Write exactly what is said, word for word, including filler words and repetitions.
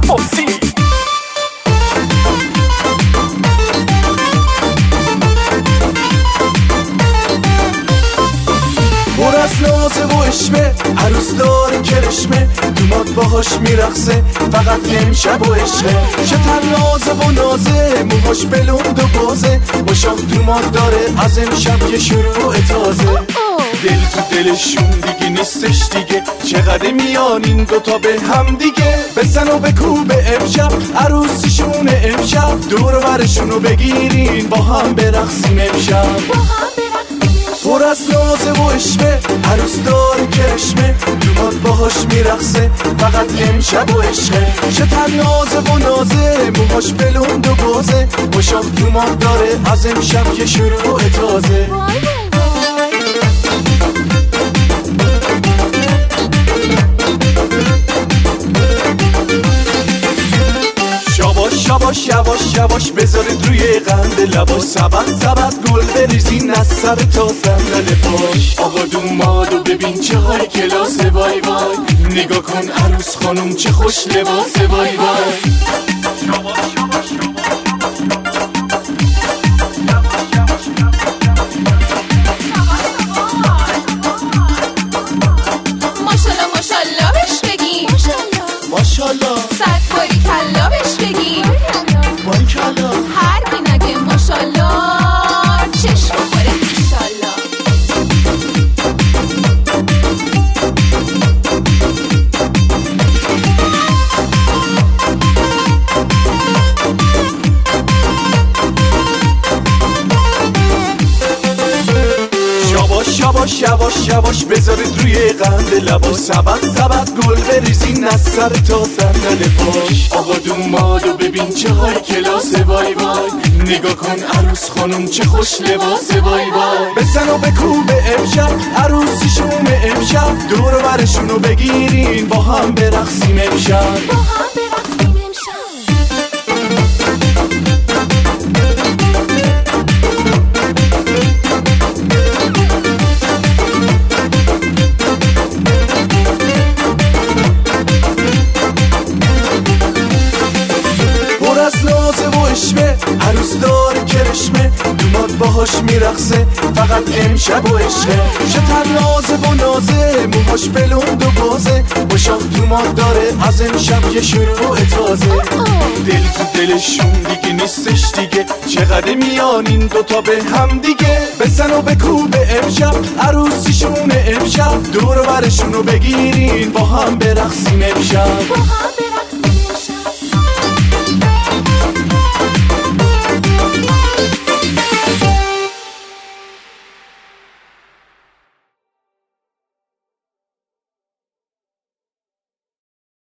موسی. پر از نازه و عشمه، عروس داره کرشمه، دوماد باهاش میرقصه، فقط امشب و عشقه. چه نازه و نازه، موهاش بلند و بازه، مشاق دوماد داره از امشب یه شروع تازه. دل تو دلشون دیگه نیستش دیگه، چقدر میان این دوتا به هم دیگه. بزن و بکوب امشب، عروسیشونه امشب، دور و برشونو بگیرین با هم برقصیم امشب. پر از نازه و عشمه، عروس داره کرشمه، دوماد باهاش میرقصه، فقط امشب و عشقه. چه نازه و نازه، موهاش بلند و بازه، مشاق دوماد داره از امشب یه شروع تازه. شاباش یواش یواش بذارید روی قند لباش، سبت سبت گل بریزین از سر تا صندل پاش. آقا دومادو ببین چه های کلاسه، وای وای نگاه کن عروس خانوم چه خوش لباسه، وای وای. ماشالله ماشالله بهش بگی، ماشالله صد باری کلا بهش بگی، باری کلا. هر کی نگه ماشالله چشم بخوره ایشالله. یواش یواش یواش بذارید روی قند لباش، سبت سبت گل بریزین از سر تا صندل پاش. آقا دومادو ببین چه های کلاسه، وای وای نگاه کن عروس خانوم چه خوش لباسه، وای وای. بزن و بکوب امشب، عروسیشونه امشب، دور و برشونو بگیرین با هم برقصیم امشب. با هم برقصیم امشب. عروس داره کرشمه، دوماد باهاش میرقصه، فقط امشب و عشقه. چه نازه و نازه، موهاش بلند و بازه، مشاق دوماد داره از امشب یه شروع تازه. دل تو دلشون دیگه نیستش دیگه، چقدر میان این دوتا به هم دیگه. بزن و بکوب امشب، عروسیشونه امشب، دور و برشونو بگیرین با هم برقصیم امشب.